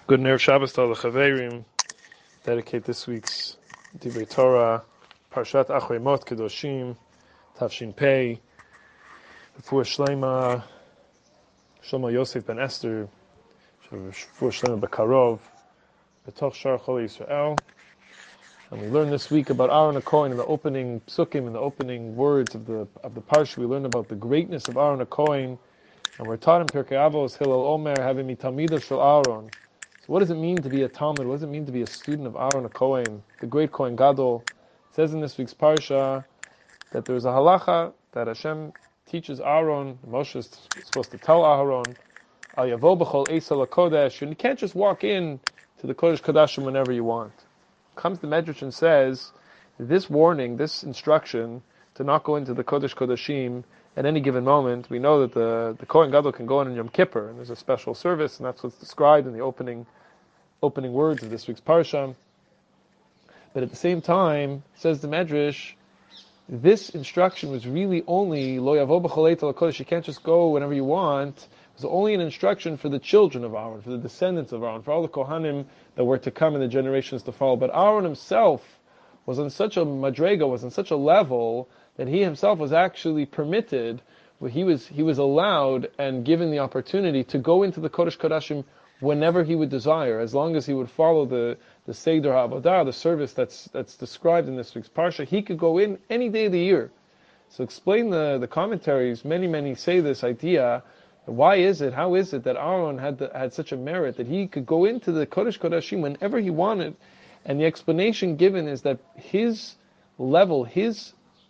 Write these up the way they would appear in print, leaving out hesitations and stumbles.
Good Erev Shabbos to all the Chaverim. Dedicate this week's Divrei Torah, Parshat Achrei Mot Kedoshim, Tavshin Pei, Refuah Shlema, Shlomo Yosef ben Esther, Refuah Shlema Bekarov, Betoch Shar Chol Yisrael. And we learned this week about Aaron HaKohen in the opening psukim, in the opening words of the parsha. We learned about the greatness of Aaron HaKohen, and we're taught in Pirkei Avos, Hillel Omer, having mitamida shel Aaron. So what does it mean to be a Talmud? What does it mean to be a student of Aaron HaKohen, the great Kohen Gadol? It says in this week's parsha that there's a halacha that Hashem teaches Aaron. Moshe is supposed to tell Aaron, Al yavo b'chol eisa lakodesh, and you can't just walk in to the Kodesh Kodashim whenever you want. Comes the Medrash and says, this warning, this instruction to not go into the Kodesh Kodashim at any given moment. We know that the Kohen Gadol can go in Yom Kippur, and there's a special service, and that's what's described in the opening words of this week's parsha. But at the same time, says the Medrash, this instruction was really only lo yavo b'chol eita lakodesh. You can't just go whenever you want. It was only an instruction for the children of Aaron, for the descendants of Aaron, for all the Kohanim that were to come in the generations to follow. But Aaron himself was on such a madrega, was on such a level that he himself was actually permitted, where he was allowed and given the opportunity to go into the Kodesh Kodashim whenever he would desire, as long as he would follow the Seder HaAvodah, the service that's described in this week's Parsha. He could go in any day of the year. So explain the commentaries, many say this idea, why is it, how is it that Aaron had such a merit that he could go into the Kodesh Kodashim whenever he wanted? And the explanation given is that his level, his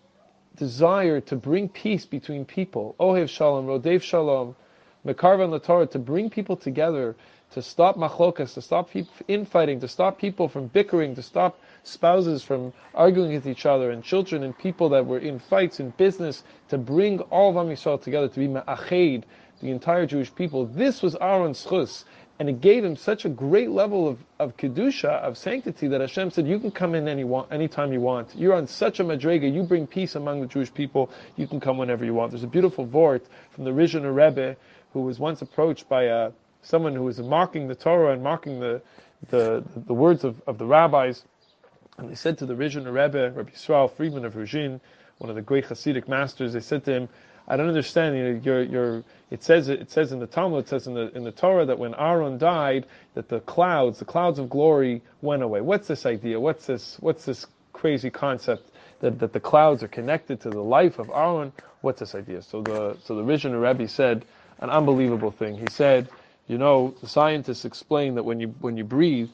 desire to bring peace between people, Ohev Shalom, Rodev Shalom, Mekarvan LaTorah, to bring people together, to stop machlokas, to stop infighting, to stop people from bickering, to stop spouses from arguing with each other, and children and people that were in fights in business, to bring all of Am Yisrael together, to be ma'ached, the entire Jewish people. This was Aaron's chus, and it gave him such a great level of kedusha, of sanctity, that Hashem said, you can come in anytime you want. You're on such a madrega, you bring peace among the Jewish people, you can come whenever you want. There's a beautiful vort from the Rizhiner Rebbe, who was once approached by someone who was mocking the Torah and mocking the words of the rabbis. And they said to the Rizhiner Rebbe, Rabbi Yisrael Friedman of Ruzhin, one of the great Hasidic masters, they said to him, I don't understand. It says in the Talmud, it says in the Torah that when Aaron died, that the clouds of glory went away. What's this idea? What's this crazy concept that the clouds are connected to the life of Aaron? What's this idea? So the Rizhiner Rebbe said an unbelievable thing. He said, the scientists explain that when you breathe,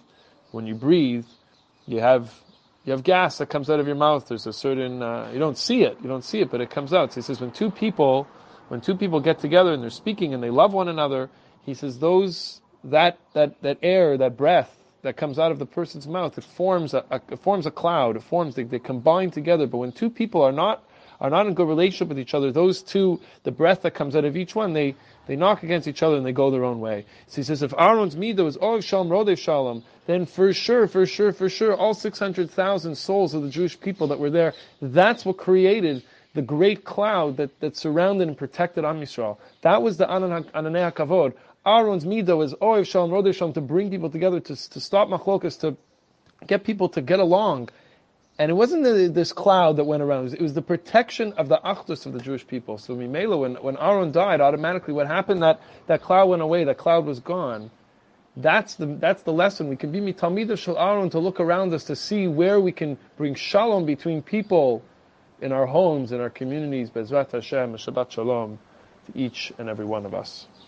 you have gas that comes out of your mouth. There's a certain, you don't see it, but it comes out. So he says when two people get together and they're speaking and they love one another, he says that air, that breath that comes out of the person's mouth, it forms a cloud. They combine together. But when two people are not in good relationship with each other, those two, the breath that comes out of each one, they knock against each other and they go their own way. So he says, if Aaron's midah was Ohev Shalom, Rodev Shalom, then for sure, all 600,000 souls of the Jewish people that were there, that's what created the great cloud that surrounded and protected Am Yisrael. That was the Ananei HaKavod. Aaron's midah was Ohev Shalom, Rodev Shalom, to bring people together, to stop machlokas, to get people to get along. And it wasn't this cloud that went around. It was the protection of the achdus of the Jewish people. So Mimela, when Aaron died, automatically what happened, that cloud went away, that cloud was gone. That's the lesson. We can be mitalmidah shel Aaron, to look around us, to see where we can bring shalom between people in our homes, in our communities. Bezrat Hashem, Shabbat Shalom to each and every one of us.